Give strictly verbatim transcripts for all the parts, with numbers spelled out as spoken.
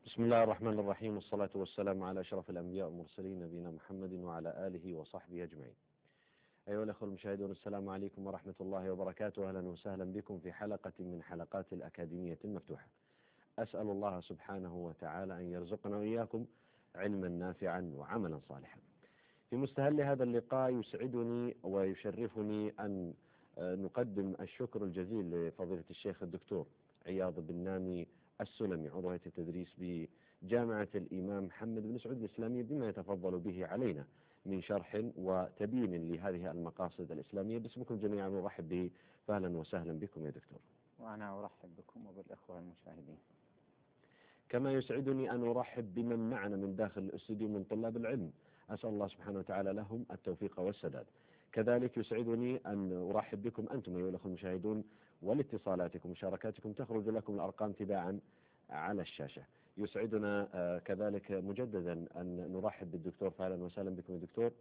بسم الله الرحمن الرحيم، والصلاة والسلام على أشرف الأنبياء والمرسلين نبينا محمد وعلى آله وصحبه أجمعين. أيها الأخوة المشاهدون، السلام عليكم ورحمة الله وبركاته. أهلا وسهلا بكم في حلقة من حلقات الأكاديمية المفتوحة. أسأل الله سبحانه وتعالى أن يرزقنا وإياكم علما نافعا وعملا صالحا. في مستهل هذا اللقاء يسعدني ويشرفني أن نقدم الشكر الجزيل لفضيلة الشيخ الدكتور عياض بن نامي السلمي، عضو هيئة التدريس بجامعة الإمام محمد بن سعود الإسلامية، بما يتفضل به علينا من شرح وتبيين لهذه المقاصد الإسلامية. باسمكم جميعا نرحب به، فأهلا وسهلا بكم يا دكتور. وأنا أرحب بكم وبالإخوة المشاهدين. كما يسعدني أن أرحب بمن معنا من داخل الاستوديو من طلاب العلم، أسأل الله سبحانه وتعالى لهم التوفيق والسداد. كذلك يسعدني أن أرحب بكم أنتم أيها الأخوة المشاهدون، والاتصالاتكم ومشاركاتكم تخرج لكم الأرقام تباعا على الشاشة. يسعدنا كذلك مجددا أن نرحب بالدكتور، فأهلا وسهلا بكم يا دكتور.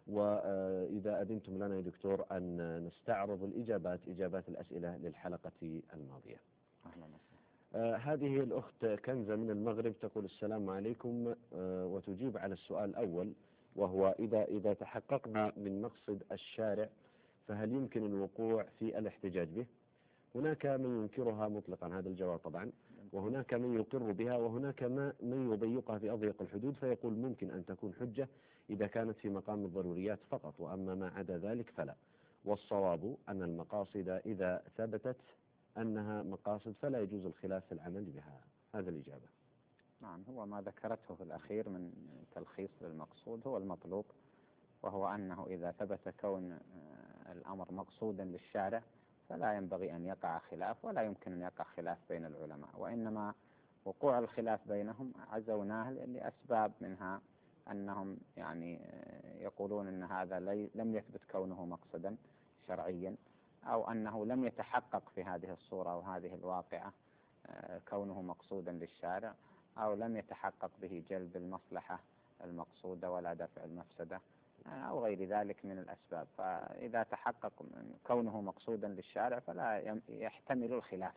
وإذا أذنتم لنا يا دكتور أن نستعرض الإجابات إجابات الأسئلة للحلقة الماضية. أهلا وسهلا. آه هذه الأخت كنزة من المغرب تقول السلام عليكم، آه وتجيب على السؤال الأول، وهو إذا إذا تحققنا من مقصد الشارع فهل يمكن الوقوع في الاحتجاج به؟ هناك من ينكرها مطلقا، هذا الجواب طبعا، وهناك من يقر بها، وهناك ما من يضيقها في أضيق الحدود، فيقول ممكن أن تكون حجة إذا كانت في مقام الضروريات فقط، وأما ما عدا ذلك فلا. والصواب أن المقاصد إذا ثبتت أنها مقاصد فلا يجوز الخلاف في العمل بها. هذا الإجابة. نعم، هو ما ذكرته في الأخير من تلخيص للمقصود هو المطلوب، وهو أنه إذا ثبت كون الأمر مقصودا للشارع فلا ينبغي أن يقع خلاف، ولا يمكن أن يقع خلاف بين العلماء، وإنما وقوع الخلاف بينهم عزوناه لأسباب، منها أنهم يعني يقولون أن هذا لم يثبت كونه مقصدا شرعيا، أو أنه لم يتحقق في هذه الصورة وهذه الواقعة كونه مقصودا للشارع، أو لم يتحقق به جلب المصلحة المقصودة ولا دفع المفسدة، أو غير ذلك من الأسباب. فإذا تحقق من كونه مقصودا للشارع فلا يحتمل الخلاف.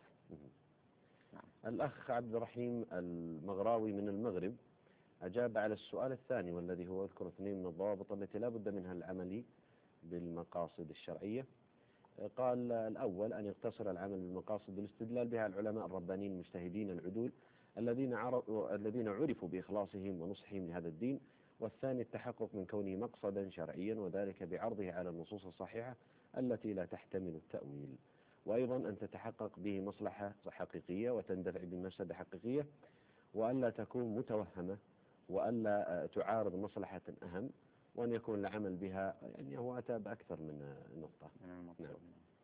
نعم. الأخ عبد الرحيم المغراوي من المغرب أجاب على السؤال الثاني، والذي هو اذكر اثنين من الضوابط التي لا بد منها العمل بالمقاصد الشرعية. قال الأول أن يقتصر العمل بالمقاصد بالاستدلال بها العلماء الربانيين المجتهدين العدول الذين عرفوا الذين عرفوا بإخلاصهم ونصحهم لهذا الدين. والثاني التحقق من كونه مقصدا شرعيا، وذلك بعرضه على النصوص الصحيحة التي لا تحتمل التأويل، وأيضا أن تتحقق به مصلحة حقيقية وتندفع بمفسدة حقيقية، وألا تكون متوهمة، وألا تعارض مصلحة أهم، وأن يكون العمل بها، يعني هو أتى بأكثر من نقطة. نعم.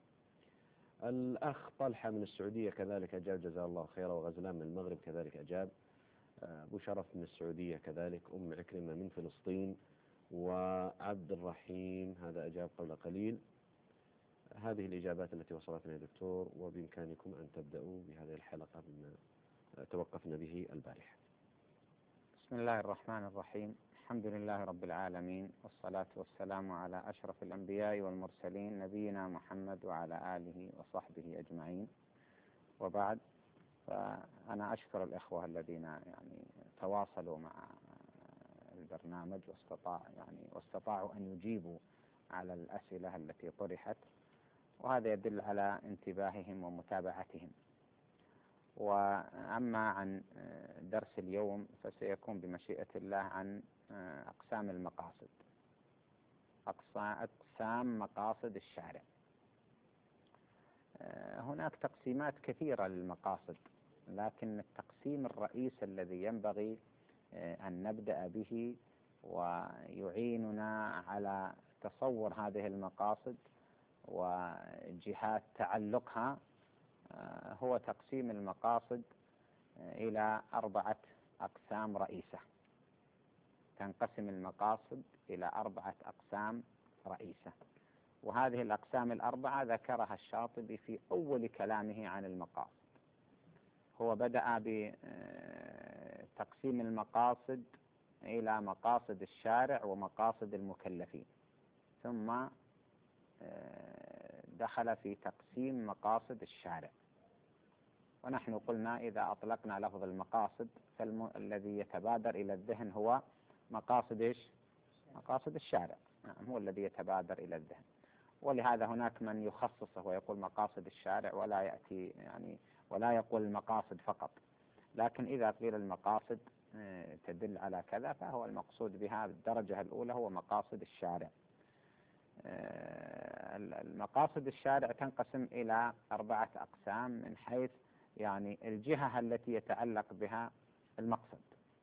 الأخ طلحة من السعودية كذلك أجاب جزاه الله خيرا، وغزلان من المغرب كذلك أجاب، أبو شرف من السعودية كذلك، أم عكرمة من فلسطين، وعبد الرحيم هذا أجاب قبل قليل. هذه الإجابات التي وصلتنا يا دكتور، وبإمكانكم أن تبدأوا بهذه الحلقة مما توقفنا به البارحة. بسم الله الرحمن الرحيم. الحمد لله رب العالمين، والصلاة والسلام على أشرف الأنبياء والمرسلين نبينا محمد وعلى آله وصحبه أجمعين، وبعد. فأنا أشكر الإخوة الذين يعني تواصلوا مع البرنامج واستطاع يعني واستطاعوا أن يجيبوا على الأسئلة التي طرحت، وهذا يدل على انتباههم ومتابعتهم. وأما عن درس اليوم فسيكون بمشيئة الله عن أقسام المقاصد، أقسام مقاصد الشارع. هناك تقسيمات كثيرة للمقاصد، لكن التقسيم الرئيس الذي ينبغي أن نبدأ به ويعيننا على تصور هذه المقاصد وجهات تعلقها هو تقسيم المقاصد إلى أربعة أقسام رئيسة. تنقسم المقاصد إلى أربعة أقسام رئيسة، وهذه الأقسام الأربعة ذكرها الشاطبي في أول كلامه عن المقاصد. هو بدأ بتقسيم المقاصد إلى مقاصد الشارع ومقاصد المكلفين، ثم دخل في تقسيم مقاصد الشارع، ونحن قلنا إذا أطلقنا لفظ المقاصد فالذي يتبادر إلى الذهن هو مقاصد إيش؟ مقاصد الشارع، نعم هو الذي يتبادر إلى الذهن. ولهذا هناك من يخصصه ويقول مقاصد الشارع ولا يأتي يعني ولا يقول المقاصد فقط، لكن إذا قيل المقاصد تدل على كذا فهو المقصود بها بالدرجة الأولى هو مقاصد الشارع. المقاصد الشارع تنقسم إلى أربعة أقسام من حيث يعني الجهة التي يتعلق بها المقصد.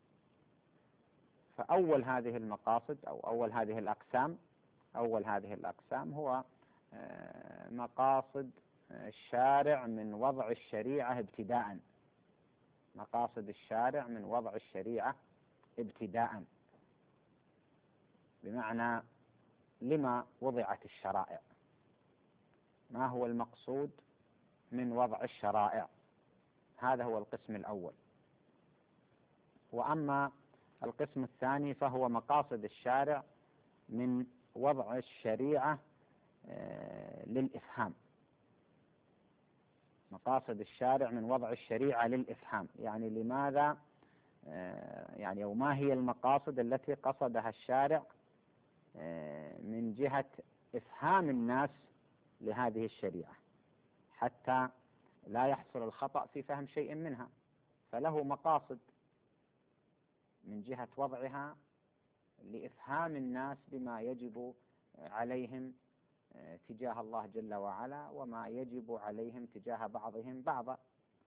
فأول هذه المقاصد أو أول هذه الأقسام أول هذه الأقسام هو مقاصد الشارع من وضع الشريعة ابتداء. مقاصد الشارع من وضع الشريعة ابتداء، بمعنى لما وضعت الشرائع، ما هو المقصود من وضع الشرائع، هذا هو القسم الأول. وأما القسم الثاني فهو مقاصد الشارع من وضع الشريعة للإفهام. مقاصد الشارع من وضع الشريعة للإفهام، يعني لماذا يعني أو ما هي المقاصد التي قصدها الشارع من جهة إفهام الناس لهذه الشريعة حتى لا يحصل الخطأ في فهم شيء منها، فله مقاصد من جهة وضعها لإفهام الناس بما يجب عليهم تجاه الله جل وعلا وما يجب عليهم تجاه بعضهم بعضا.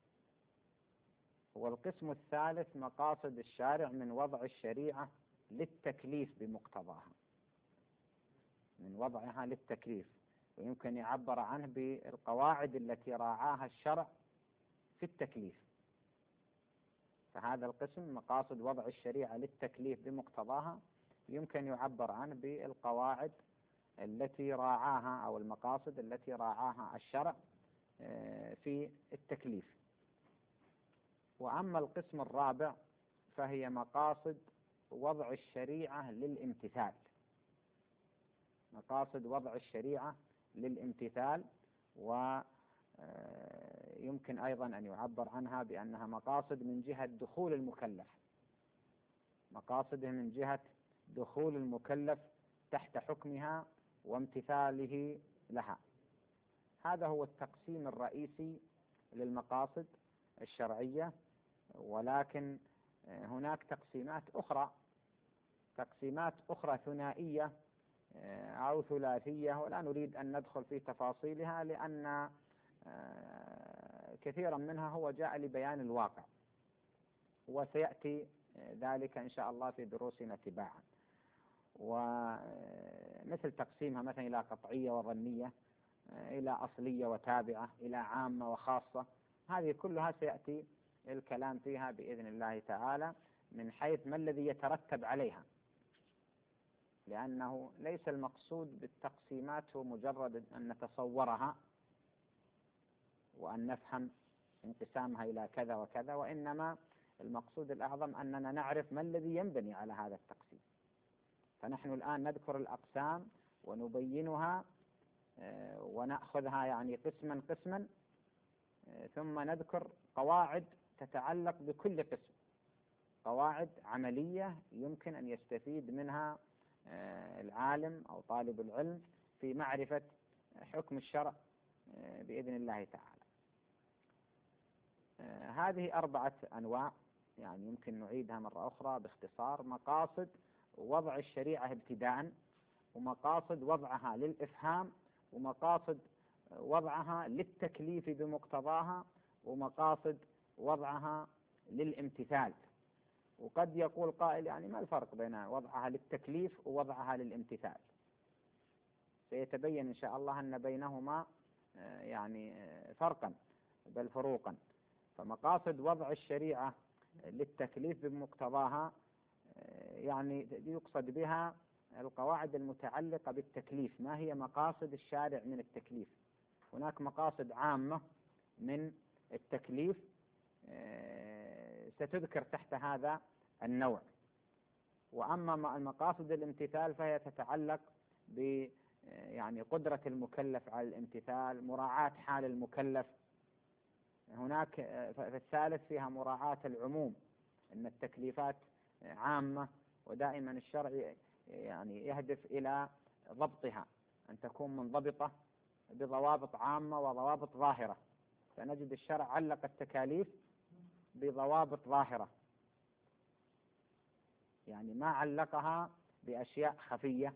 والقسم الثالث مقاصد الشارع من وضع الشريعة للتكليف بمقتضاها، من وضعها للتكليف، ويمكن يعبر عنه بالقواعد التي راعاها الشرع في التكليف. فهذا القسم مقاصد وضع الشريعة للتكليف بمقتضاها يمكن يعبر عنه بالقواعد التي راعاها أو المقاصد التي راعاها الشرع في التكليف. وأما القسم الرابع فهي مقاصد وضع الشريعة للامتثال. مقاصد وضع الشريعة للامتثال، ويمكن أيضا أن يعبر عنها بأنها مقاصد من جهة دخول المكلف، مقاصده من جهة دخول المكلف تحت حكمها وامتثاله لها. هذا هو التقسيم الرئيسي للمقاصد الشرعية. ولكن هناك تقسيمات أخرى تقسيمات أخرى ثنائية أو ثلاثية، ولا نريد أن ندخل في تفاصيلها لأن كثيرا منها هو جاء لبيان الواقع، وسيأتي ذلك إن شاء الله في دروسنا تباعا. ومثل تقسيمها مثلا إلى قطعية وظنية، إلى أصلية وتابعة، إلى عامة وخاصة، هذه كلها سيأتي الكلام فيها بإذن الله تعالى من حيث ما الذي يترتب عليها، لأنه ليس المقصود بالتقسيمات هو مجرد أن نتصورها وأن نفهم انقسامها إلى كذا وكذا، وإنما المقصود الأعظم أننا نعرف ما الذي ينبني على هذا التقسيم. فنحن الآن نذكر الأقسام ونبينها ونأخذها يعني قسما قسما، ثم نذكر قواعد تتعلق بكل قسم، قواعد عملية يمكن أن يستفيد منها العالم أو طالب العلم في معرفة حكم الشرع بإذن الله تعالى. هذه أربعة أنواع، يعني يمكن نعيدها مرة أخرى باختصار: مقاصد وضع الشريعة ابتداء، ومقاصد وضعها للإفهام، ومقاصد وضعها للتكليف بمقتضاها، ومقاصد وضعها للامتثال. وقد يقول قائل يعني ما الفرق بين وضعها للتكليف ووضعها للامتثال؟ سيتبين إن شاء الله أن بينهما يعني فرقا بل فروقا. فمقاصد وضع الشريعة للتكليف بمقتضاها يعني يقصد بها القواعد المتعلقة بالتكليف. ما هي مقاصد الشارع من التكليف؟ هناك مقاصد عامة من التكليف ستذكر تحت هذا النوع. وأما المقاصد الامتثال فهي تتعلق ب يعني قدرة المكلف على الامتثال، مراعاة حال المكلف هناك في الثالث فيها مراعاة العموم، أن التكليفات عامة، ودائما الشرع يعني يهدف إلى ضبطها، أن تكون منضبطة بضوابط عامة وضوابط ظاهرة. فنجد الشرع علق التكاليف بضوابط ظاهرة، يعني ما علقها بأشياء خفية،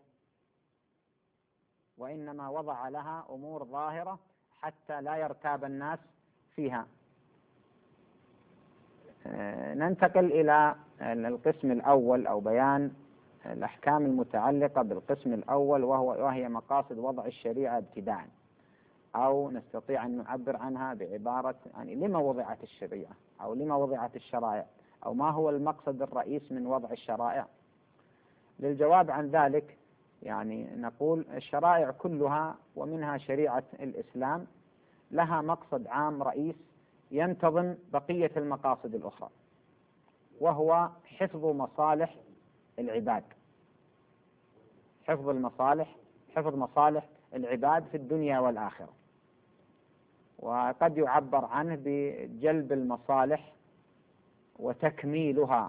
وإنما وضع لها أمور ظاهرة حتى لا يرتاب الناس فيها. ننتقل إلى القسم الأول أو بيان الأحكام المتعلقة بالقسم الأول، وهو وهي مقاصد وضع الشريعة ابتداءً، أو نستطيع أن نعبر عنها بعبارة يعني لما وضعت الشريعة، أو لما وضعت الشرائع، أو ما هو المقصد الرئيس من وضع الشرائع. للجواب عن ذلك يعني نقول الشرائع كلها ومنها شريعة الإسلام لها مقصد عام رئيس ينتظم بقية المقاصد الأخرى، وهو حفظ مصالح العباد، حفظ المصالح حفظ مصالح العباد في الدنيا والآخرة. وقد يعبر عنه بجلب المصالح وتكميلها،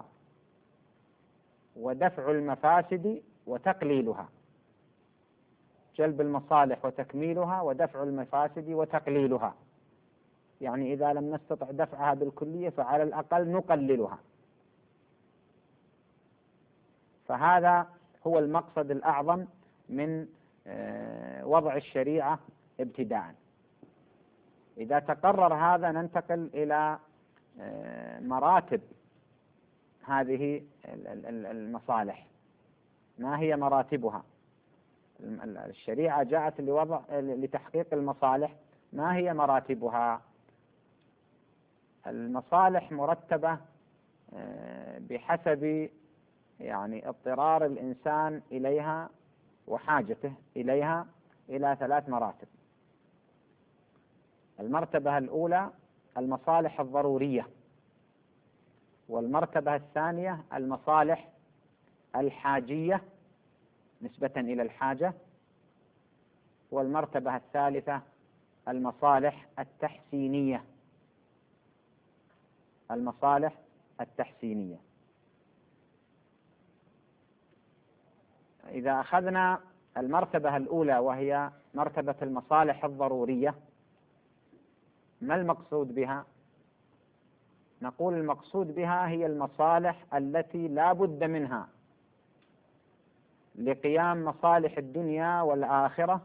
ودفع المفاسد وتقليلها. جلب المصالح وتكميلها ودفع المفاسد وتقليلها، يعني إذا لم نستطع دفعها بالكلية فعلى الأقل نقللها. فهذا هو المقصد الأعظم من وضع الشريعة ابتداءً. إذا تقرر هذا ننتقل إلى مراتب هذه المصالح. ما هي مراتبها؟ الشريعة جاءت لوضع لتحقيق المصالح، ما هي مراتبها؟ المصالح مرتبة بحسب يعني اضطرار الإنسان إليها وحاجته إليها إلى ثلاث مراتب. المرتبة الأولى المصالح الضرورية، والمرتبة الثانية المصالح الحاجية نسبة إلى الحاجة، والمرتبة الثالثة المصالح التحسينية المصالح التحسينية. إذا أخذنا المرتبة الأولى وهي مرتبة المصالح الضرورية، ما المقصود بها؟ نقول المقصود بها هي المصالح التي لا بد منها لقيام مصالح الدنيا والآخرة،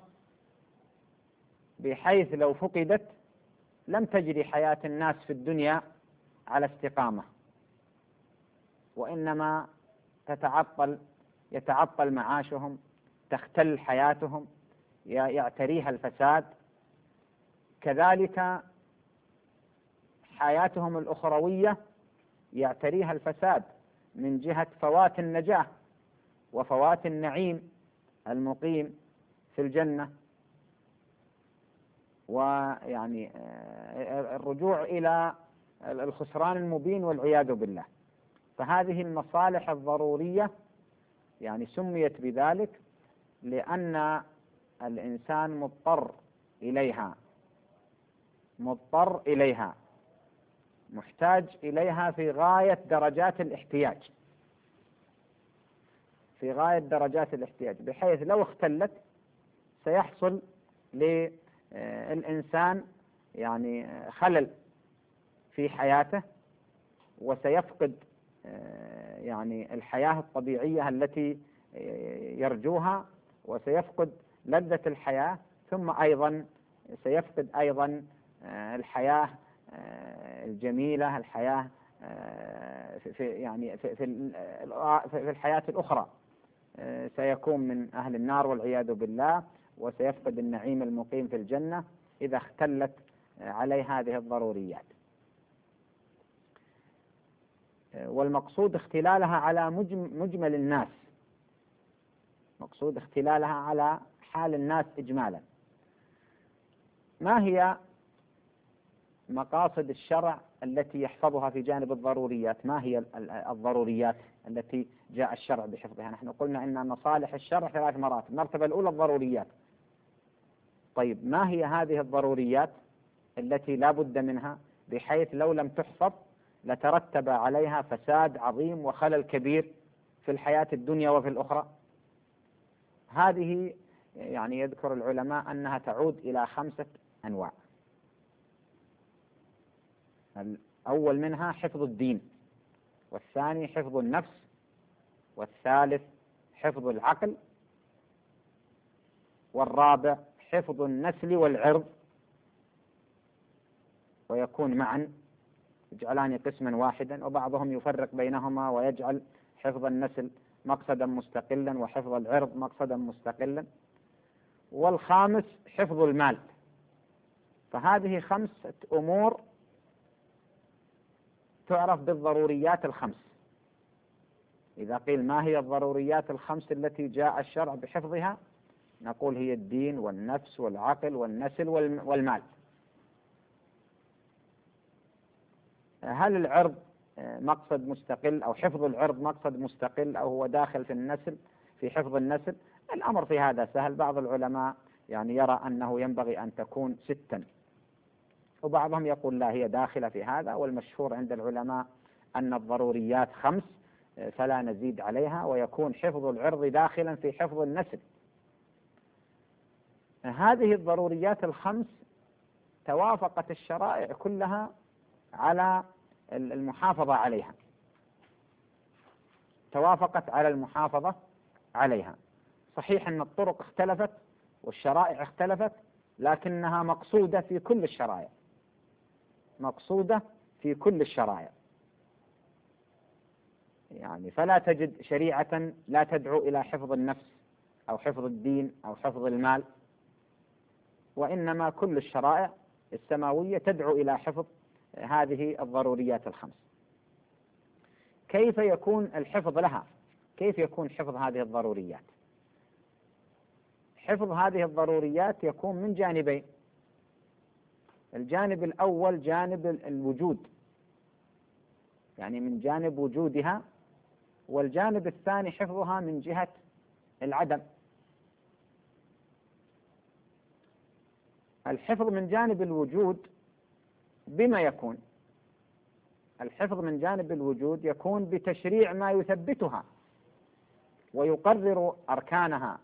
بحيث لو فقدت لم تجري حياة الناس في الدنيا على استقامة، وإنما تتعطل يتعطل معاشهم، تختل حياتهم، يعتريها الفساد. كذلك حياتهم الأخروية يعتريها الفساد من جهة فوات النجاة وفوات النعيم المقيم في الجنة، ويعني الرجوع إلى الخسران المبين والعياذ بالله. فهذه المصالح الضرورية يعني سميت بذلك لأن الإنسان مضطر إليها مضطر إليها محتاج إليها في غاية درجات الاحتياج في غاية درجات الاحتياج بحيث لو اختلت سيحصل للإنسان يعني خلل في حياته، وسيفقد يعني الحياة الطبيعية التي يرجوها، وسيفقد لذة الحياة، ثم أيضا سيفقد أيضا الحياة الجميلة، الحياة في يعني في في الحياة الأخرى، سيكون من أهل النار والعياذ بالله، وسيفقد النعيم المقيم في الجنة إذا اختلت عليه هذه الضروريات. والمقصود اختلالها على مجمل الناس، مقصود اختلالها على حال الناس إجمالا. ما هي مقاصد الشرع التي يحفظها في جانب الضروريات؟ ما هي الضروريات التي جاء الشرع بحفظها؟ نحن قلنا إن مصالح الشرع ثلاث مراتب. المرتبة الأولى الضروريات. طيب ما هي هذه الضروريات التي لا بد منها بحيث لو لم تحفظ لترتب عليها فساد عظيم وخلل كبير في الحياة الدنيا وفي الأخرى. هذه يعني يذكر العلماء أنها تعود إلى خمسة أنواع. الأول منها حفظ الدين، والثاني حفظ النفس، والثالث حفظ العقل، والرابع حفظ النسل والعرض، ويكون معا يجعلان قسما واحدا، وبعضهم يفرق بينهما ويجعل حفظ النسل مقصدا مستقلا وحفظ العرض مقصدا مستقلا. والخامس حفظ المال. فهذه خمسة أمور تعرف بالضروريات الخمس. إذا قيل ما هي الضروريات الخمس التي جاء الشرع بحفظها، نقول هي الدين والنفس والعقل والنسل والمال. هل العرض مقصد مستقل أو حفظ العرض مقصد مستقل أو هو داخل في النسل في حفظ النسل؟ الأمر في هذا سهل. بعض العلماء يعني يرى أنه ينبغي أن تكون ستا، وبعضهم يقول لا، هي داخلة في هذا، والمشهور عند العلماء أن الضروريات خمس فلا نزيد عليها، ويكون حفظ العرض داخلا في حفظ النسل. هذه الضروريات الخمس توافقت الشرائع كلها على المحافظة عليها، توافقت على المحافظة عليها. صحيح أن الطرق اختلفت والشرائع اختلفت، لكنها مقصودة في كل الشرائع، مقصودة في كل الشرائع. يعني فلا تجد شريعة لا تدعو إلى حفظ النفس أو حفظ الدين أو حفظ المال، وإنما كل الشرائع السماوية تدعو إلى حفظ هذه الضروريات الخمس. كيف يكون الحفظ لها؟ كيف يكون حفظ هذه الضروريات؟ حفظ هذه الضروريات يكون من جانبين. الجانب الأول جانب الوجود، يعني من جانب وجودها، والجانب الثاني حفظها من جهة العدم. الحفظ من جانب الوجود بما يكون؟ الحفظ من جانب الوجود يكون بتشريع ما يثبتها ويقرر أركانها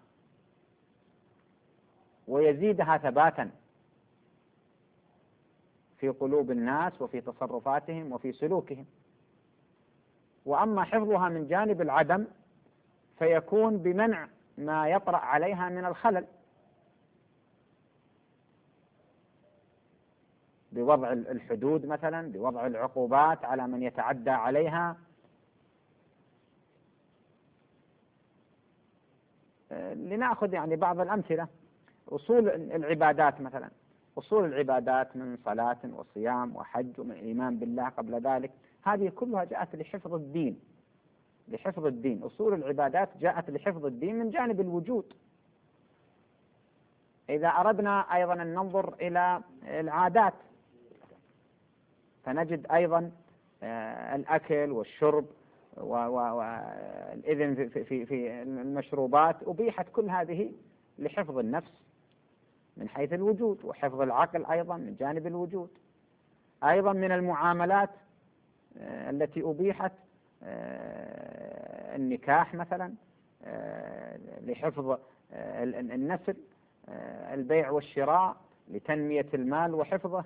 ويزيدها ثباتا في قلوب الناس وفي تصرفاتهم وفي سلوكهم. وأما حفظها من جانب العدم فيكون بمنع ما يطرأ عليها من الخلل، بوضع الحدود مثلا، بوضع العقوبات على من يتعدى عليها. لنأخذ يعني بعض الأمثلة. أصول العبادات مثلا، أصول العبادات من صلاة وصيام وحج ومن الإيمان بالله قبل ذلك، هذه كلها جاءت لحفظ الدين، لحفظ الدين. أصول العبادات جاءت لحفظ الدين من جانب الوجود. إذا أردنا أيضا أن ننظر إلى العادات فنجد أيضا الأكل والشرب والإذن في في المشروبات أبيحت كل هذه لحفظ النفس من حيث الوجود، وحفظ العقل أيضا من جانب الوجود. أيضا من المعاملات التي أبيحت النكاح مثلا لحفظ النسل، البيع والشراء لتنمية المال وحفظه.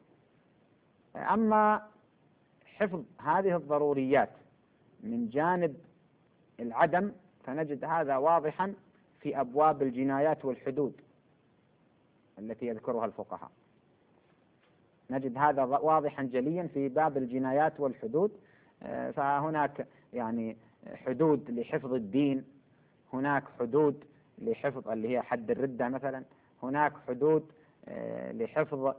أما حفظ هذه الضروريات من جانب العدم فنجد هذا واضحا في أبواب الجنايات والحدود التي يذكرها الفقهاء. نجد هذا واضحا جليا في باب الجنايات والحدود. فهناك يعني حدود لحفظ الدين، هناك حدود لحفظ اللي هي حد الردة مثلا، هناك حدود لحفظ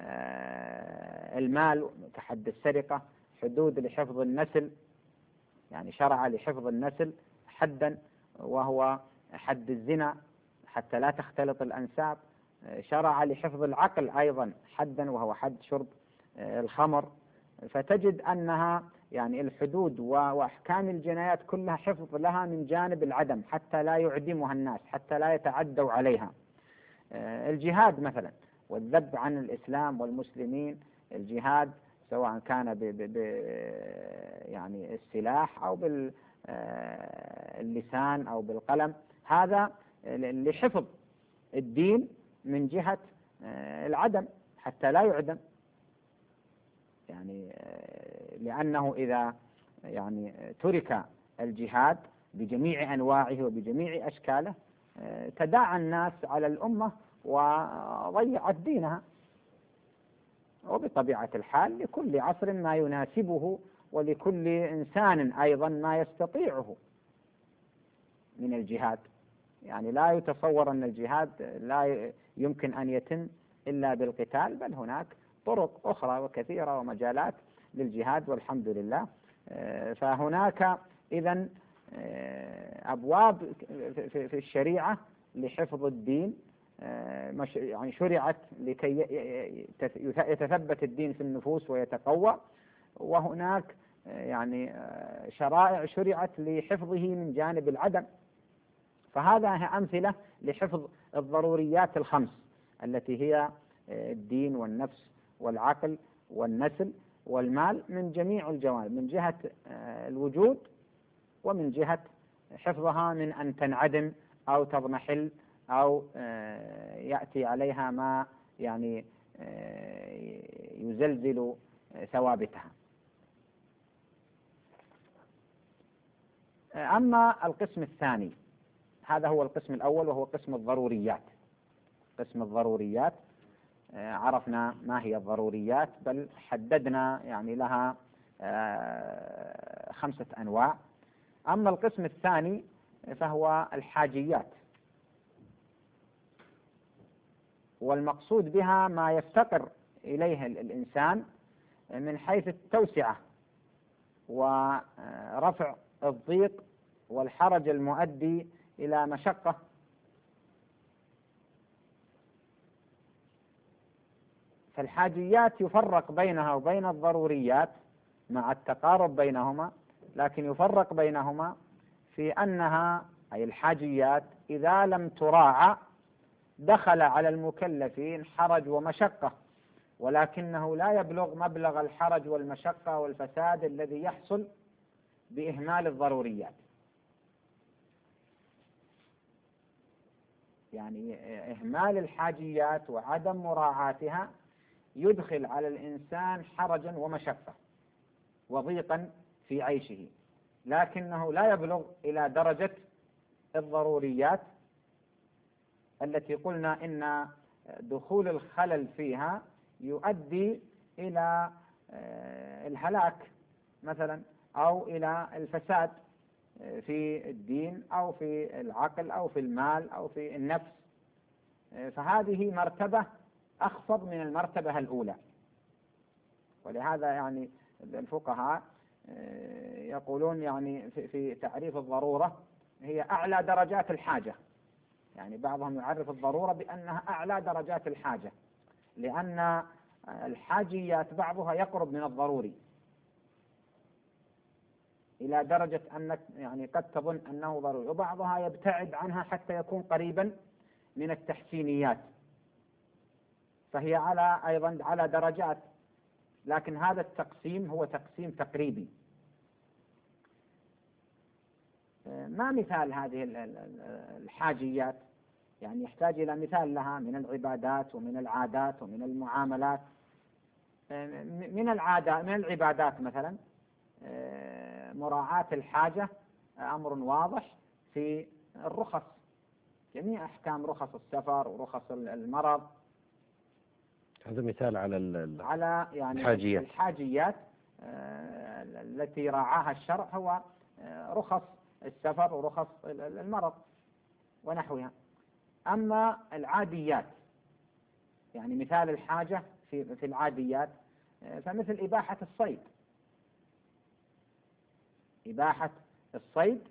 المال كحد السرقة، حدود لحفظ النسل، يعني شرع لحفظ النسل حدا وهو حد الزنا حتى لا تختلط الأنساب. شرع لحفظ العقل أيضا حدا وهو حد شرب الخمر. فتجد أنها يعني الحدود وأحكام الجنايات كلها حفظ لها من جانب العدم حتى لا يعدمها الناس، حتى لا يتعدوا عليها. الجهاد مثلا والذب عن الإسلام والمسلمين، الجهاد سواء كان ب ب ب يعني السلاح أو باللسان أو بالقلم، هذا لحفظ الدين من جهة العدم حتى لا يعدم. يعني لأنه إذا يعني ترك الجهاد بجميع أنواعه وبجميع أشكاله تداعى الناس على الأمة وضيعت دينها. وبطبيعة الحال لكل عصر ما يناسبه، ولكل إنسان أيضا ما يستطيعه من الجهاد. يعني لا يتصور أن الجهاد لا يمكن أن يتم إلا بالقتال، بل هناك طرق أخرى وكثيرة ومجالات للجهاد والحمد لله. فهناك إذن أبواب في الشريعة لحفظ الدين، يعني شرعت لكي يتثبت الدين في النفوس ويتقوى، وهناك يعني شرائع شرعت لحفظه من جانب العدم. فهذا أمثلة لحفظ الضروريات الخمس التي هي الدين والنفس والعقل والنسل والمال من جميع الجوانب، من جهة الوجود ومن جهة حفظها من أن تنعدم أو تضمحل أو يأتي عليها ما يعني يزلزل ثوابتها. أما القسم الثاني، هذا هو القسم الأول وهو قسم الضروريات. قسم الضروريات عرفنا ما هي الضروريات، بل حددنا يعني لها خمسة أنواع. أما القسم الثاني فهو الحاجيات، والمقصود بها ما يفتقر إليه الإنسان من حيث التوسعة ورفع الضيق والحرج المؤدي إلى مشقة. فالحاجيات يفرق بينها وبين الضروريات مع التقارب بينهما، لكن يفرق بينهما في أنها أي الحاجيات إذا لم تراعى دخل على المكلفين حرج ومشقة، ولكنه لا يبلغ مبلغ الحرج والمشقة والفساد الذي يحصل بإهمال الضروريات. يعني إهمال الحاجيات وعدم مراعاتها يدخل على الإنسان حرجا ومشقة وضيقا في عيشه، لكنه لا يبلغ إلى درجة الضروريات التي قلنا إن دخول الخلل فيها يؤدي إلى الهلاك مثلا، أو إلى الفساد في الدين أو في العقل أو في المال أو في النفس. فهذه مرتبة أخفض من المرتبة الأولى. ولهذا يعني الفقهاء يقولون يعني في تعريف الضرورة هي أعلى درجات الحاجة. يعني بعضهم يعرف الضرورة بأنها أعلى درجات الحاجة، لأن الحاجيات بعضها يقرب من الضروري إلى درجة أنك يعني قد تظن أنه ضروري، وبعضها يبتعد عنها حتى يكون قريبا من التحسينيات، فهي على أيضا على درجات. لكن هذا التقسيم هو تقسيم تقريبي. ما مثال هذه الحاجيات؟ يعني يحتاج إلى مثال لها من العبادات ومن العادات ومن المعاملات. من العادات من العبادات مثلا مراعاة الحاجة أمر واضح في الرخص، جميع أحكام رخص السفر ورخص المرض. هذا مثال على على يعني الحاجيات. الحاجيات التي راعاها الشرع هو رخص السفر ورخص المرض ونحوها. أما العاديات، يعني مثال الحاجة في في العاديات فمثل إباحة الصيد. إباحة الصيد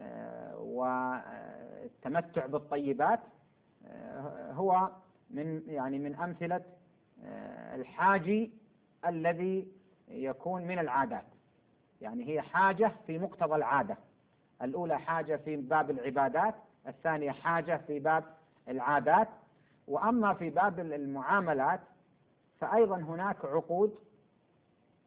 والتمتع بالطيبات هو من يعني من أمثلة الحاجي الذي يكون من العادات. يعني هي حاجة في مقتضى العادة. الأولى حاجة في باب العبادات، الثانية حاجة في باب العادات. وأما في باب المعاملات فأيضا هناك عقود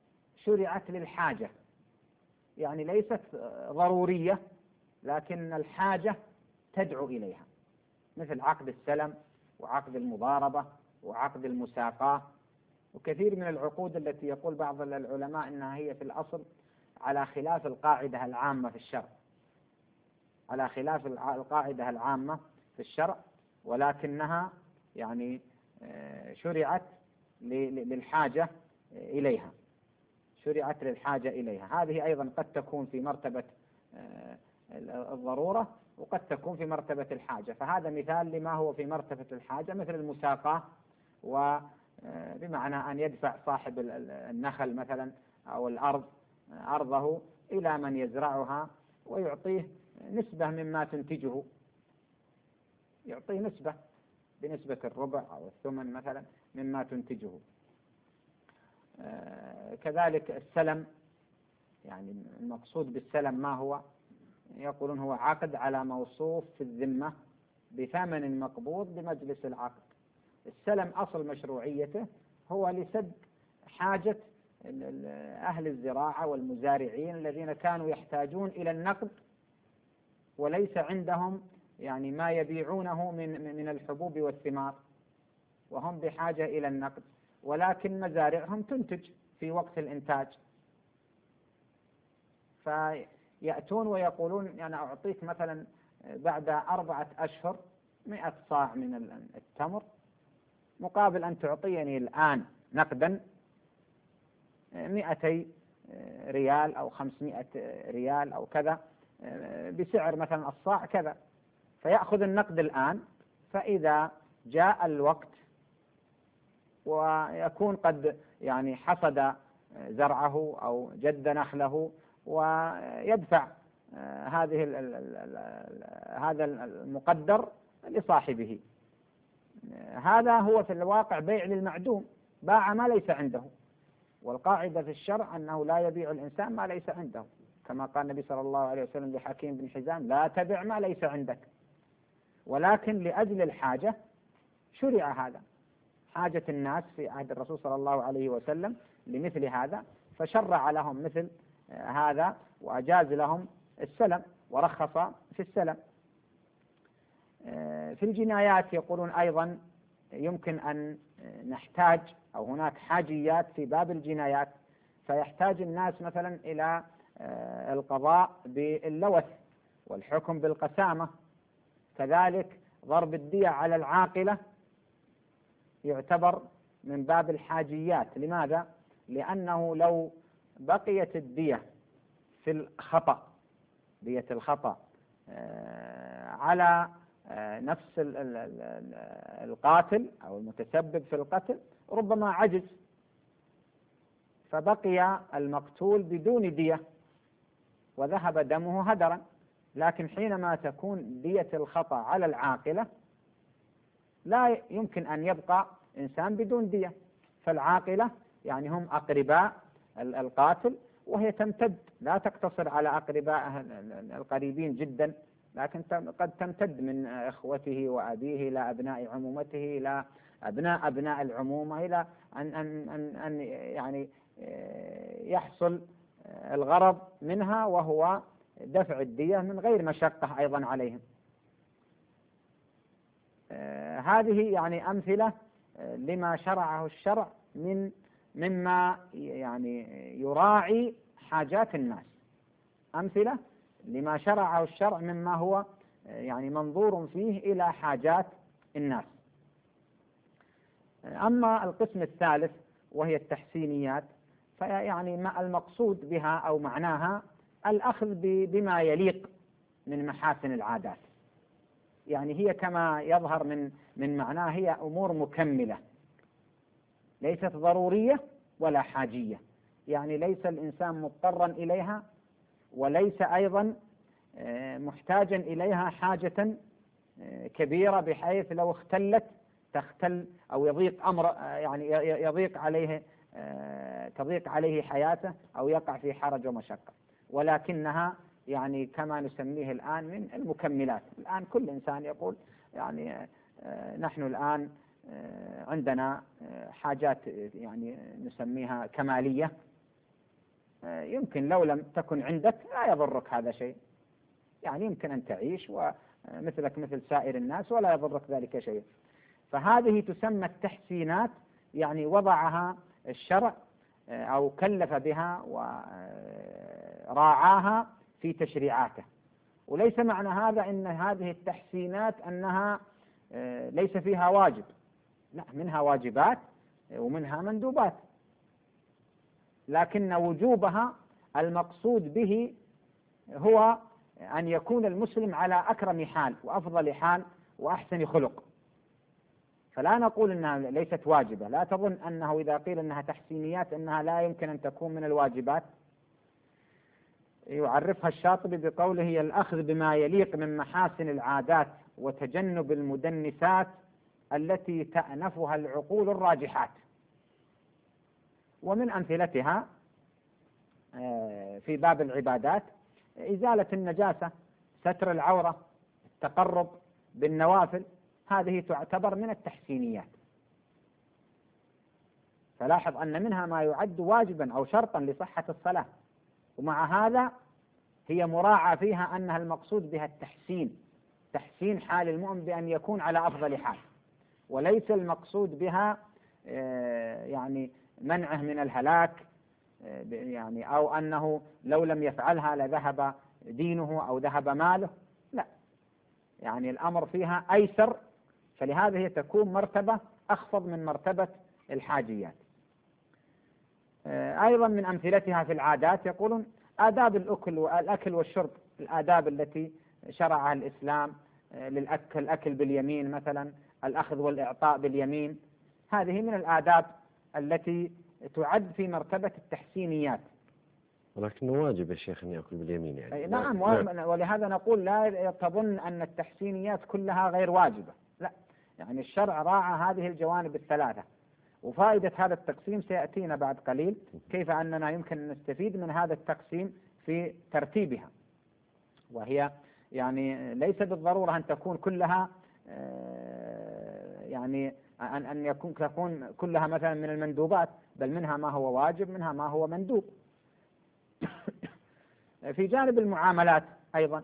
شرعت للحاجة، يعني ليست ضرورية لكن الحاجة تدعو إليها، مثل عقد السلم وعقد المضاربة وعقد المساقاة وكثير من العقود التي يقول بعض العلماء أنها هي في الأصل على خلاف القاعدة العامة في الشرع، على خلاف القاعدة العامة في الشرع، ولكنها يعني شرعت للحاجة إليها، شرعت للحاجة إليها. هذه أيضا قد تكون في مرتبة الضرورة وقد تكون في مرتبة الحاجة، فهذا مثال لما هو في مرتبة الحاجة، مثل المساقاة، وبمعنى أن يدفع صاحب النخل مثلا أو الأرض أرضه إلى من يزرعها ويعطيه نسبة مما تنتجه، يعطيه نسبة بنسبة الربع أو الثمن مثلا مما تنتجه. كذلك السلم، يعني المقصود بالسلم ما هو؟ يقولون هو عقد على موصوف في الذمة بثمن مقبوض بمجلس العقد. السلم أصل مشروعيته هو لسد حاجة أهل الزراعة والمزارعين الذين كانوا يحتاجون إلى النقد وليس عندهم يعني ما يبيعونه من من الحبوب والثمار، وهم بحاجة إلى النقد، ولكن مزارعهم تنتج في وقت الإنتاج، فيأتون ويقولون أنا يعني أعطيك مثلا بعد أربعة أشهر مئة صاع من التمر مقابل أن تعطيني الآن نقدا مئتي ريال أو خمسمائة ريال أو كذا بسعر مثلا الصاع كذا، فيأخذ النقد الآن، فإذا جاء الوقت ويكون قد يعني حصد زرعه أو جد نخله ويدفع هذه هذا المقدر لصاحبه، هذا هو في الواقع بيع للمعدوم، باع ما ليس عنده، والقاعدة في الشرع أنه لا يبيع الإنسان ما ليس عنده، كما قال النبي صلى الله عليه وسلم لحكيم بن حزام لا تبع ما ليس عندك. ولكن لأجل الحاجة شرع هذا، حاجة الناس في عهد الرسول صلى الله عليه وسلم لمثل هذا، فشرع لهم مثل هذا وأجاز لهم السلم ورخص في السلم. في الجنايات يقولون أيضا يمكن أن نحتاج أو هناك حاجيات في باب الجنايات، فيحتاج الناس مثلا إلى القضاء باللوث والحكم بالقسامة، كذلك ضرب الدية على العاقلة يعتبر من باب الحاجيات. لماذا؟ لأنه لو بقيت الدية في الخطأ، دية الخطأ على نفس القاتل أو المتسبب في القتل ربما عجز فبقي المقتول بدون دية وذهب دمه هدرا، لكن حينما تكون دية الخطأ على العاقلة لا يمكن أن يبقى إنسان بدون دية، فالعاقلة يعني هم أقرباء القاتل، وهي تمتد لا تقتصر على أقرباء القريبين جدا، لكن قد تمتد من إخوته وأبيه إلى أبناء عمومته إلى أبناء أبناء العمومة، إلى أن أن أن أن يعني يحصل الغرض منها وهو دفع الدية من غير مشقة أيضا عليهم. هذه يعني أمثلة لما شرعه الشرع من مما يعني يراعي حاجات الناس، أمثلة لما شرعه الشرع مما هو يعني منظور فيه إلى حاجات الناس. أما القسم الثالث وهي التحسينيات، فيعني ما المقصود بها أو معناها الأخذ بما يليق من محاسن العادات، يعني هي كما يظهر من من معناها هي أمور مكملة ليست ضرورية ولا حاجية، يعني ليس الإنسان مضطرا إليها وليس أيضا محتاجا إليها حاجة كبيرة بحيث لو اختلت تختل أو يضيق أمر يعني يضيق عليه تضيق عليه حياته أو يقع في حرج ومشقة، ولكنها يعني كما نسميه الآن من المكملات. الآن كل إنسان يقول يعني نحن الآن عندنا حاجات يعني نسميها كمالية، يمكن لو لم تكن عندك لا يضرك هذا شيء، يعني يمكن أن تعيش ومثلك مثل سائر الناس ولا يضرك ذلك شيء. فهذه تسمى التحسينات، يعني وضعها الشرع أو كلف بها وراعاها في تشريعاته. وليس معنى هذا أن هذه التحسينات أنها ليس فيها واجب، لا، منها واجبات ومنها مندوبات، لكن وجوبها المقصود به هو أن يكون المسلم على أكرم حال وأفضل حال وأحسن خلق. فلا نقول أنها ليست واجبة، لا تظن أنه إذا قيل أنها تحسينيات أنها لا يمكن أن تكون من الواجبات. يعرفها الشاطبي بقوله: هي الأخذ بما يليق من محاسن العادات وتجنب المدنسات التي تأنفها العقول الراجحات. ومن أمثلتها في باب العبادات إزالة النجاسة، ستر العورة، التقرب بالنوافل، هذه تعتبر من التحسينيات. فلاحظ أن منها ما يعد واجبا أو شرطا لصحة الصلاة، ومع هذا هي مراعى فيها أنها المقصود بها التحسين، تحسين حال المؤمن بأن يكون على أفضل حال، وليس المقصود بها يعني منعه من الهلاك، يعني أو أنه لو لم يفعلها لذهب دينه أو ذهب ماله، لا، يعني الأمر فيها أيسر، فلهذا هي تكون مرتبة أخفض من مرتبة الحاجيات. أيضا من أمثلتها في العادات يقولون آداب الأكل والأكل والشرب، الآداب التي شرعها الإسلام للأكل، الأكل باليمين مثلا، الأخذ والإعطاء باليمين، هذه من الآداب التي تعد في مرتبة التحسينيات. ولكنه واجب يا شيخ أن يأكل باليمين يعني. نعم, نعم. ولهذا نقول لا تظن أن التحسينيات كلها غير واجبة، لا، يعني الشرع راعى هذه الجوانب الثلاثة. وفائدة هذا التقسيم سيأتينا بعد قليل، كيف أننا يمكن أن نستفيد من هذا التقسيم في ترتيبها. وهي يعني ليس بالضرورة أن تكون كلها يعني أن أن يكون تكون كلها مثلا من المندوبات، بل منها ما هو واجب، منها ما هو مندوب. في جانب المعاملات أيضا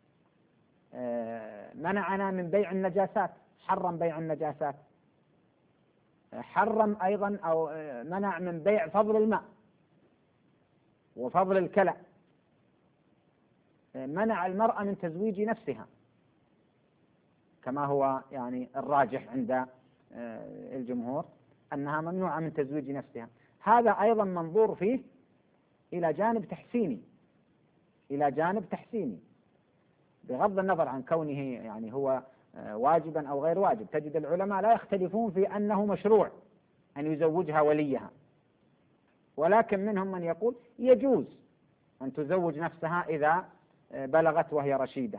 منعنا من بيع النجاسات، حرم بيع النجاسات، حرم أيضا أو منع من بيع فضل الماء وفضل الكلى، منع المرأة من تزويج نفسها كما هو يعني الراجح عند الجمهور أنها ممنوعة من تزويج نفسها. هذا أيضا منظور فيه إلى جانب تحسيني، إلى جانب تحسيني بغض النظر عن كونه يعني هو واجبا أو غير واجب. تجد العلماء لا يختلفون في أنه مشروع أن يزوجها وليها، ولكن منهم من يقول يجوز أن تزوج نفسها إذا بلغت وهي رشيدة،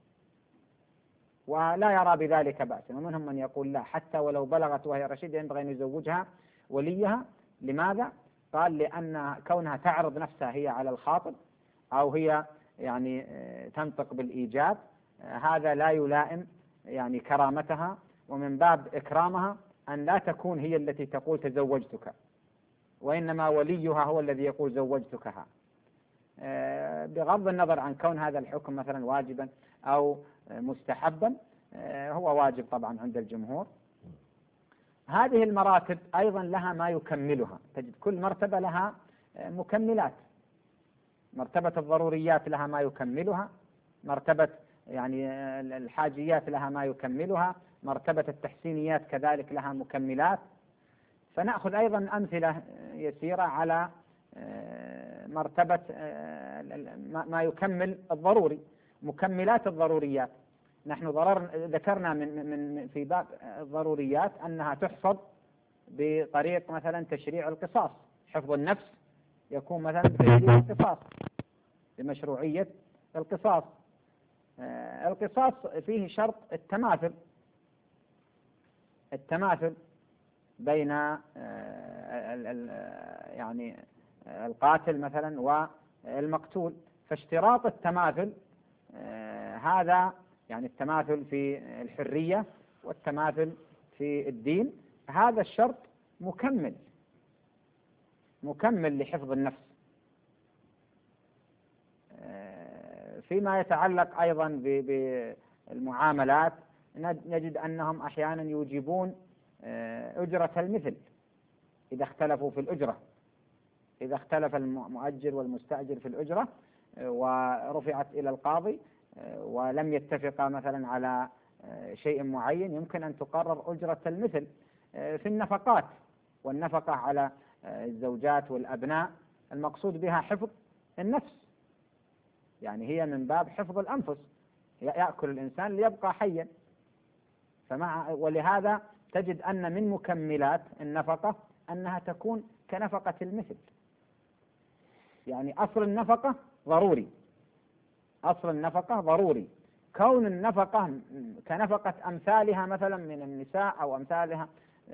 ولا يرى بذلك بأسا. ومنهم من يقول لا، حتى ولو بلغت وهي رشيدة ينبغي أن يزوجها وليها. لماذا؟ قال لأن كونها تعرض نفسها هي على الخاطب أو هي يعني تنطق بالإيجاب، هذا لا يلائم يعني كرامتها، ومن باب إكرامها أن لا تكون هي التي تقول تزوجتك، وإنما وليها هو الذي يقول زوجتكها، بغض النظر عن كون هذا الحكم مثلا واجبا أو مستحبا. هو واجب طبعا عند الجمهور. هذه المراتب أيضا لها ما يكملها، تجد كل مرتبة لها مكملات. مرتبة الضروريات لها ما يكملها، مرتبة يعني الحاجيات لها ما يكملها، مرتبة التحسينيات كذلك لها مكملات. فنأخذ أيضا أمثلة يسيرة على مرتبة ما يكمل الضروري، مكملات الضروريات. نحن ضرر ذكرنا من من في باب الضروريات أنها تحفظ بطريق مثلا تشريع القصاص، حفظ النفس يكون مثلا بتشريع القصاص، بمشروعية القصاص. القصاص فيه شرط التماثل، التماثل بين يعني القاتل مثلا والمقتول. فاشتراط التماثل هذا يعني التماثل في الحرية والتماثل في الدين، هذا الشرط مكمل مكمل لحفظ النفس. فيما يتعلق أيضا بالمعاملات نجد أنهم أحيانا يوجبون أجرة المثل إذا اختلفوا في الأجرة، إذا اختلف المؤجر والمستأجر في الأجرة ورفعت إلى القاضي ولم يتفقا مثلا على شيء معين، يمكن أن تقرر أجرة المثل في النفقات. والنفقة على الزوجات والأبناء المقصود بها حفظ النفس، يعني هي من باب حفظ الأنفس، يأكل الإنسان ليبقى حيا. فمع ولهذا تجد أن من مكملات النفقة أنها تكون كنفقة المثل، يعني أصل النفقة ضروري، أصل النفقة ضروري. كون النفقة كنفقة أمثالها مثلا من النساء أو أمثالها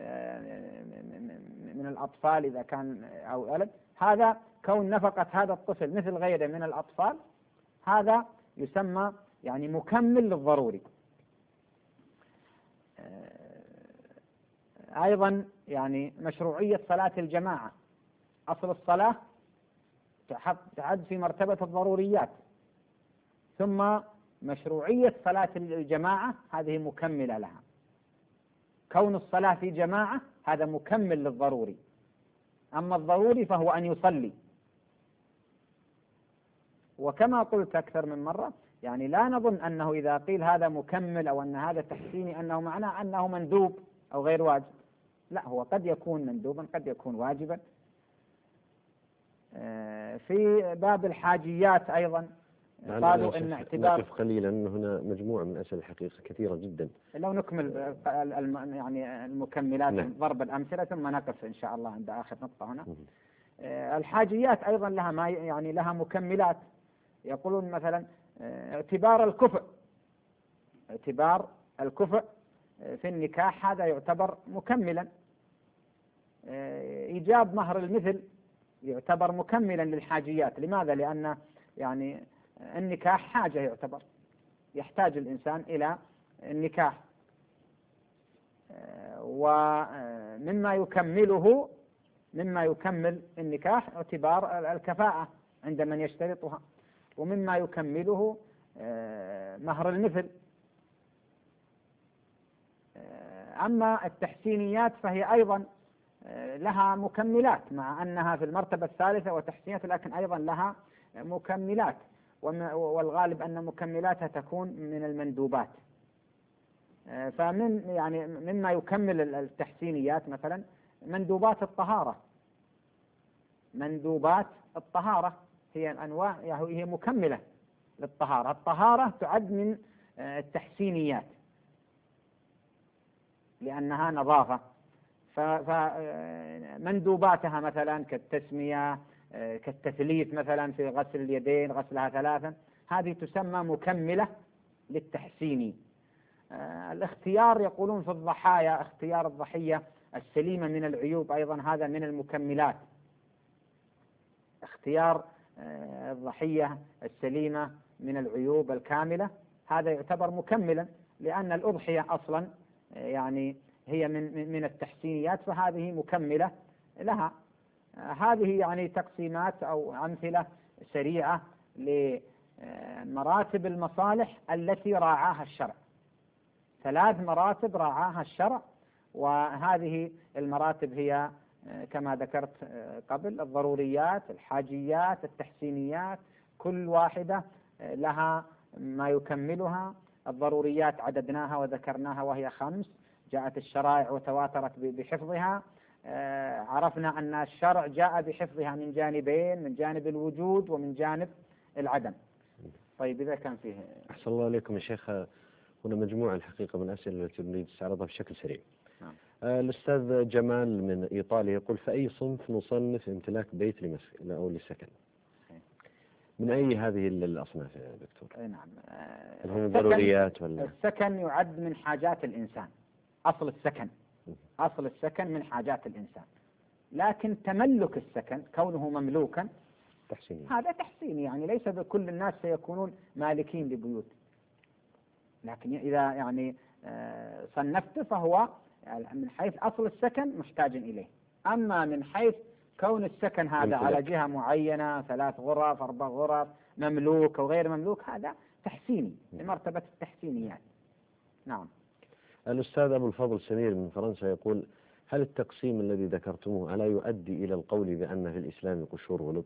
من الأطفال إذا كان أو ولد، هذا كون نفقة هذا الطفل مثل غيره من الأطفال هذا يسمى يعني مكمل للضروري. أيضا يعني مشروعية صلاة الجماعة، أصل الصلاة تعد في مرتبة الضروريات، ثم مشروعية صلاة الجماعة هذه مكملة لها. كون الصلاة في جماعة هذا مكمل للضروري، أما الضروري فهو أن يصلي. وكما قلت أكثر من مرة يعني لا نظن أنه إذا قيل هذا مكمل أو أن هذا تحسيني أنه معناه أنه مندوب أو غير واجب، لا، هو قد يكون مندوبا قد يكون واجبا. في باب الحاجيات أيضا قالوا أن اعتبار نقف قليلا، أن هنا مجموعة من أسئلة الحقيقة كثيرة جدا. لو نكمل يعني المكملات نعم. ضرب الأمثلة ثم نقف إن شاء الله عند آخر نقطة هنا. الحاجيات أيضا لها ما يعني لها مكملات، يقولون مثلا اعتبار الكفء، اعتبار الكفء في النكاح هذا يعتبر مكملا. إيجاب مهر المثل يعتبر مكملا للحاجيات. لماذا؟ لأن يعني النكاح حاجة، يعتبر يحتاج الإنسان إلى النكاح. ومما يكمله مما يكمل النكاح اعتبار الكفاءة عند من يشترطها، ومما يكمله مهر المثل. أما التحسينيات فهي أيضا لها مكملات، مع أنها في المرتبة الثالثة وتحسينيات، لكن أيضا لها مكملات، والغالب أن مكملاتها تكون من المندوبات. فمن يعني مما يكمل التحسينيات مثلا مندوبات الطهارة. مندوبات الطهارة هي أنواع يعني هي مكملة للطهارة. الطهارة تعد من التحسينيات لأنها نظافة. فمندوباتها مثلا كالتسمية، كالتثليث مثلا في غسل اليدين، غسلها ثلاثا، هذه تسمى مكملة للتحسيني. الاختيار يقولون في الضحايا، اختيار الضحية السليمة من العيوب أيضا هذا من المكملات. اختيار الضحية السليمة من العيوب الكاملة هذا يعتبر مكملا، لأن الأضحية أصلا يعني هي من من التحسينيات، فهذه مكملة لها. هذه يعني تقسيمات أو أمثلة سريعة لمراتب المصالح التي راعاها الشرع. ثلاث مراتب راعاها الشرع، وهذه المراتب هي كما ذكرت قبل الضروريات، الحاجيات، التحسينيات، كل واحدة لها ما يكملها. الضروريات عددناها وذكرناها وهي خمس، جاءت الشرائع وتواترت بحفظها. عرفنا أن الشرع جاء بحفظها من جانبين، من جانب الوجود ومن جانب العدم. طيب إذا كان فيه أحسن الله عليكم يا شيخ، هنا مجموعة الحقيقة من الأسئلة التي نريد استعراضها بشكل سريع. نعم. الأستاذ جمال من إيطاليا يقول: في أي صنف نصنف امتلاك بيت لمسكن أو للسكن؟ من أي هذه الأصناف يا دكتور؟ نعم. هل هم ضروريات ولا؟ السكن يعد من حاجات الإنسان. أصل السكن أصل السكن من حاجات الإنسان، لكن تملك السكن كونه مملوكا تحسيني. هذا تحسيني، يعني ليس بكل الناس سيكونون مالكين لبيوت، لكن إذا يعني صنفت فهو من حيث أصل السكن محتاج إليه. أما من حيث كون السكن هذا على جهة معينة، ثلاث غرف، أربع غرف، مملوك أو غير مملوك، هذا تحسيني لمرتبة التحسينيات. نعم. الأستاذ أبو الفضل سمير من فرنسا يقول: هل التقسيم الذي ذكرتموه ألا يؤدي إلى القول بأن في الإسلام قشور ولب؟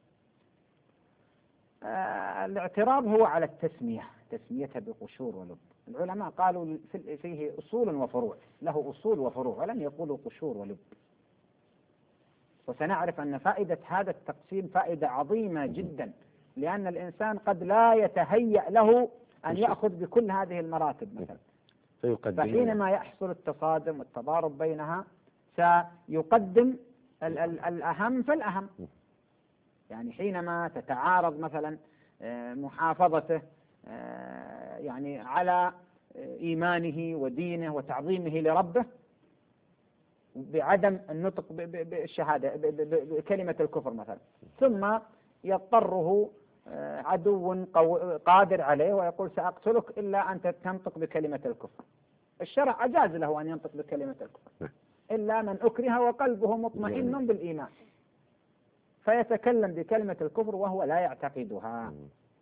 آه الاعتراض هو على التسمية، تسميتها بقشور ولب. العلماء قالوا فيه أصول وفروع، له أصول وفروع، ولم يقولوا قشور ولب. وسنعرف أن فائدة هذا التقسيم فائدة عظيمة جدا، لأن الإنسان قد لا يتهيأ له أن يأخذ بكل هذه المراتب مثلا، فحينما يحصل التصادم والتضارب بينها سيقدم ال ال الأهم فالأهم. يعني حينما تتعارض مثلا محافظته يعني على إيمانه ودينه وتعظيمه لربه بعدم النطق بالشهادة بكلمة الكفر مثلا، ثم يضطره عدو قادر عليه ويقول سأقتلك إلا أن تنطق بكلمة الكفر، الشرع أجاز له أن ينطق بكلمة الكفر إلا من أكره وقلبه مطمئن بالإيمان، فيتكلم بكلمة الكفر وهو لا يعتقدها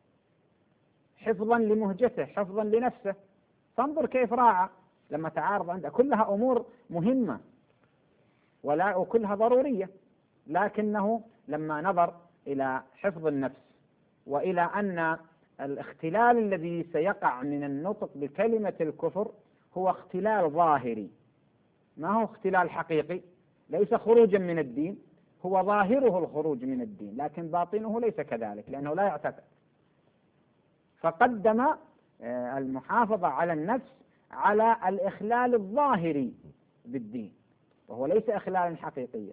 حفظا لمهجته، حفظا لنفسه. فانظر كيف راعى لما تعارض عنده، كلها أمور مهمة ولا وكلها ضرورية، لكنه لما نظر إلى حفظ النفس وإلى أن الاختلال الذي سيقع من النطق بكلمة الكفر هو اختلال ظاهري، ما هو اختلال حقيقي، ليس خروجا من الدين، هو ظاهره الخروج من الدين لكن باطنه ليس كذلك لأنه لا يعتقد. فقدم المحافظة على النفس على الإخلال الظاهري بالدين وهو ليس إخلالا حقيقيا.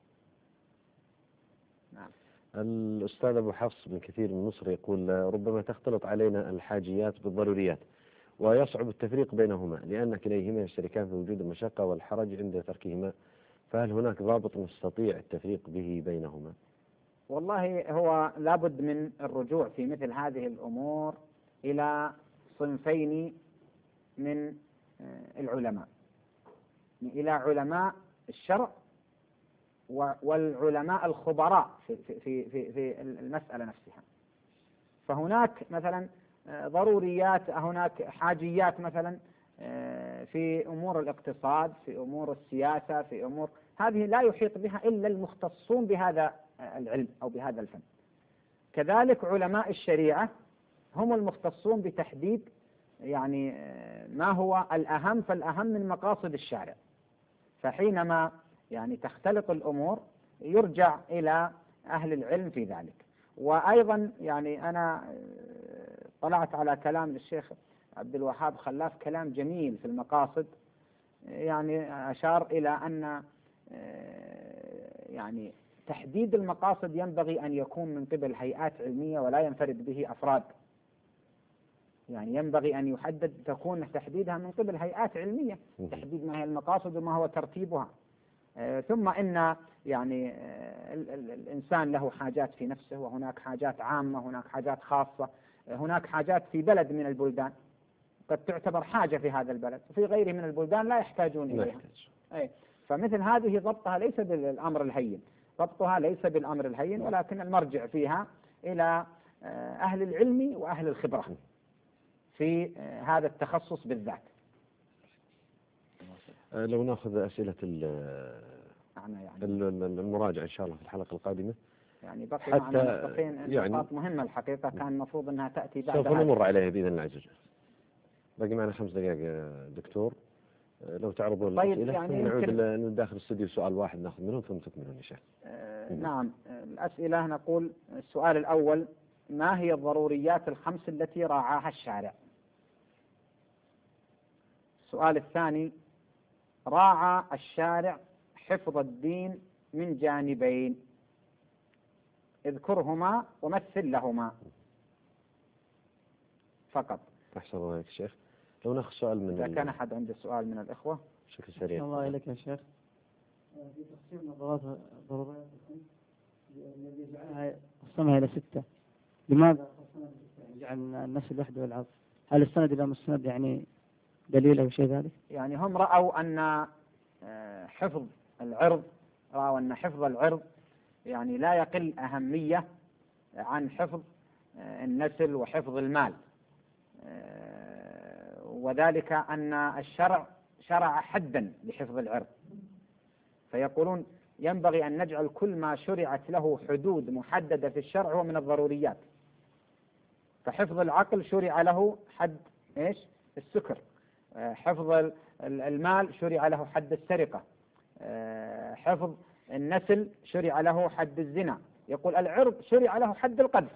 نعم. الأستاذ أبو حفص بن كثير من مصر يقول: ربما تختلط علينا الحاجيات بالضروريات ويصعب التفريق بينهما لأن كليهما يشتركان في وجود المشقة والحرج عند تركهما، فهل هناك ضابط نستطيع التفريق به بينهما؟ والله هو لابد من الرجوع في مثل هذه الأمور إلى صنفين من العلماء، إلى علماء الشرع والعلماء الخبراء في, في, في, في المسألة نفسها. فهناك مثلا ضروريات، هناك حاجيات مثلا في أمور الاقتصاد، في أمور السياسة، في أمور هذه لا يحيط بها إلا المختصون بهذا العلم أو بهذا الفن. كذلك علماء الشريعة هم المختصون بتحديد يعني ما هو الأهم فالأهم من مقاصد الشارع. فحينما يعني تختلط الأمور يرجع إلى أهل العلم في ذلك. وأيضا يعني أنا طلعت على كلام للشيخ عبد الوهاب خلاف كلام جميل في المقاصد، يعني أشار إلى أن يعني تحديد المقاصد ينبغي أن يكون من قبل هيئات علمية ولا ينفرد به أفراد، يعني ينبغي أن يحدد تكون تحديدها من قبل هيئات علمية، تحديد ما هي المقاصد وما هو ترتيبها. ثم إن يعني الإنسان له حاجات في نفسه، وهناك حاجات عامة، هناك حاجات خاصة، هناك حاجات في بلد من البلدان قد تعتبر حاجة في هذا البلد وفي غيره من البلدان لا يحتاجون إليها. أي فمثل هذه ضبطها ليس بالأمر الهين، ضبطها ليس بالأمر الهين، ولكن المرجع فيها إلى أهل العلم وأهل الخبرة في هذا التخصص بالذات. لو نأخذ أسئلة يعني المراجعة إن شاء الله في الحلقة القادمة، يعني بقي معنا نقطتين يعني نقاط مهمة الحقيقة كان المفروض أنها تأتي بعد، سوف نمر عليها بإذن الله عز وجل. باقي معنا خمس دقائق دكتور، لو تعرضوا الأسئلة يعني ثم نعود داخل الاستوديو سؤال واحد ناخذ منهم ثم تكملون يا شيخ. آه نعم. الأسئلة نقول السؤال الأول: ما هي الضروريات الخمس التي راعاها الشارع؟ السؤال الثاني: راعى الشارع حفظ الدين من جانبين، اذكرهما ومثل لهما فقط. أحسن الله عليك شيخ. لو ناخذ سؤال من إذا كان أحد عنده سؤال من الإخوة بشكل سريع. الله إليك يا شيخ. في تقسيم نظرات ضروريات الذي جعلها قسمها إلى ستة، لماذا قسمها إلى ستة؟ جعل النفس الوحدة والعرض، هل السند إلى مسند يعني دليل أو شيء ذلك؟ يعني هم رأوا أن حفظ العرض، رأوا أن حفظ العرض يعني لا يقل أهمية عن حفظ النسل وحفظ المال، وذلك أن الشرع شرع حدا لحفظ العرض، فيقولون ينبغي أن نجعل كل ما شرعت له حدود محددة في الشرع هو من الضروريات. فحفظ العقل شرع له حد إيش؟ السكر. حفظ المال شرع له حد السرقة. حفظ النسل شرع له حد الزنا. يقول العرض شرع له حد القذف،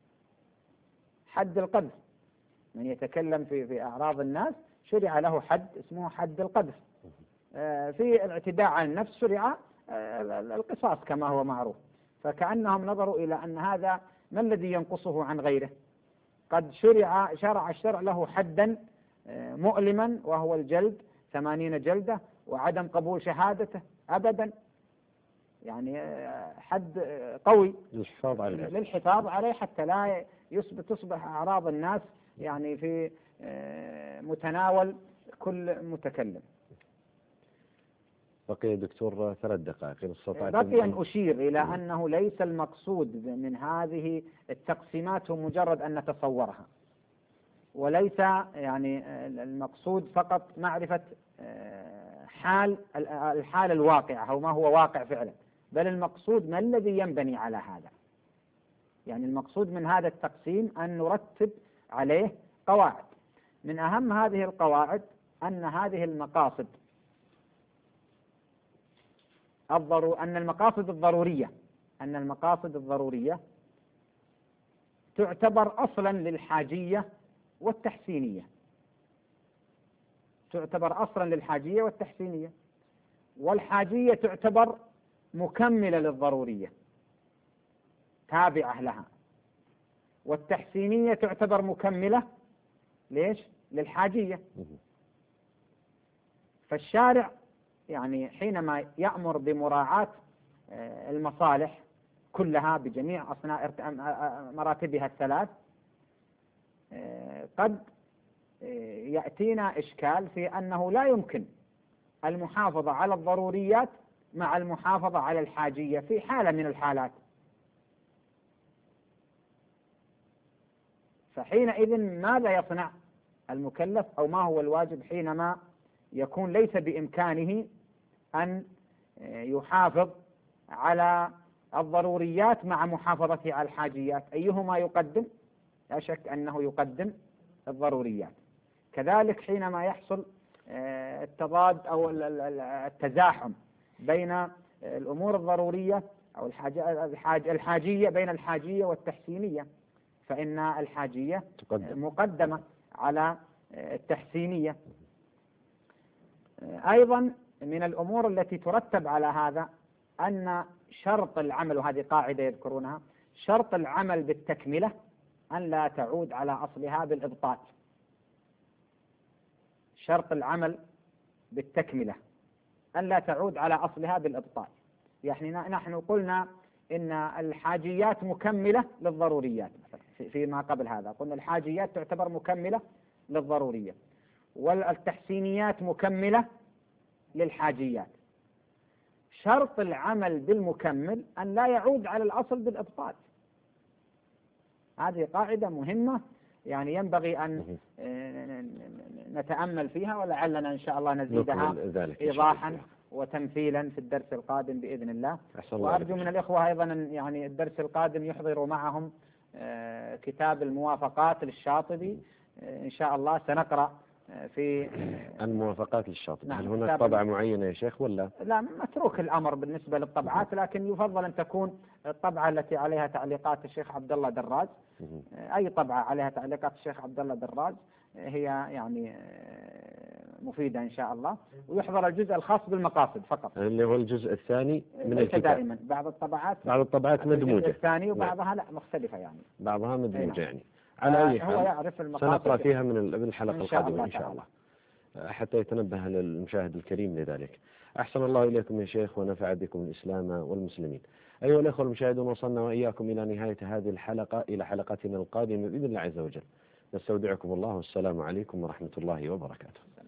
حد القذف، من يتكلم في في أعراض الناس شرع له حد اسمه حد القذف. في الاعتداء على النفس شرع القصاص كما هو معروف. فكأنهم نظروا إلى أن هذا ما الذي ينقصه عن غيره. قد شرع شرع الشرع له حدا مؤلما وهو الجلد ثمانين جلدة وعدم قبول شهادته أبدا، يعني حد قوي للحفاظ عليه للحفاظ عليه حتى لا يثبت تصبح أعراض الناس يعني في متناول كل متكلم. بقي دكتور ثلاث دقائق إن استطعت. بقي أن أشير إلى أنه ليس المقصود من هذه التقسيمات هو مجرد أن نتصورها، وليس يعني المقصود فقط معرفة حال الحال الواقع أو ما هو واقع فعلا، بل المقصود ما الذي ينبني على هذا. يعني المقصود من هذا التقسيم أن نرتب عليه قواعد. من أهم هذه القواعد أن هذه المقاصد الضرو أن المقاصد الضرورية أن المقاصد الضرورية تعتبر أصلا للحاجية والتحسينية، تعتبر أصلا للحاجية والتحسينية، والحاجية تعتبر مكملة للضرورية تابعة لها، والتحسينية تعتبر مكملة ليش؟ للحاجية. فالشارع يعني حينما يأمر بمراعاة المصالح كلها بجميع أصناف مراتبها الثلاث، قد يأتينا إشكال في أنه لا يمكن المحافظة على الضروريات مع المحافظة على الحاجية في حالة من الحالات. فحينئذ ماذا يصنع المكلف أو ما هو الواجب حينما يكون ليس بإمكانه أن يحافظ على الضروريات مع محافظته على الحاجيات؟ أيهما يقدم؟ لا شك أنه يقدم الضروريات. كذلك حينما يحصل التضاد أو التزاحم بين الأمور الضرورية أو الحاجية بين الحاجية والتحسينية، فإن الحاجية مقدمة على التحسينية. أيضا من الأمور التي ترتب على هذا أن شرط العمل، وهذه قاعدة يذكرونها، شرط العمل بالتكملة أن لا تعود على أصلها بالإبطال. شرط العمل بالتكملة أن لا تعود على أصلها بالإبطال. يعني نحن قلنا إن الحاجيات مكملة للضروريات، فيما قبل هذا قلنا الحاجيات تعتبر مكملة للضرورية، والتحسينيات مكملة للحاجيات. شرط العمل بالمكمل أن لا يعود على الأصل بالإبطال. هذه قاعدة مهمة يعني ينبغي أن نتأمل فيها، ولعلنا إن شاء الله نزيدها إيضاحا وتمثيلا في الدرس القادم بإذن الله. وأرجو من الإخوة أيضا يعني الدرس القادم يحضروا معهم كتاب الموافقات للشاطبي إن شاء الله. سنقرأ في الموافقات للشاطبي. نعم. هل هناك طبعة معينة يا شيخ ولا؟ لا، متروك الأمر بالنسبة للطبعات، لكن يفضل أن تكون الطبعة التي عليها تعليقات الشيخ عبد الله دراز. أي طبعة عليها تعليقات الشيخ عبد الله دراز هي يعني مفيدة إن شاء الله. ويحضر الجزء الخاص بالمقاصد فقط، اللي هو الجزء الثاني من الكتاب. دائما بعض الطبعات بعض الطبعات مدموجة الثاني وبعضها لا مختلفة، يعني بعضها مدموجة. يعني على أي حال سنقرأ فيها من الحلقة القادمة إن شاء الله حتى يتنبه المشاهد الكريم لذلك. أحسن الله إليكم يا شيخ ونفع بكم الإسلام والمسلمين. أيها الأخوة المشاهدون، وصلنا وإياكم إلى نهاية هذه الحلقة، إلى حلقتنا القادمة بإذن الله عز وجل. نستودعكم الله والسلام عليكم ورحمة الله وبركاته.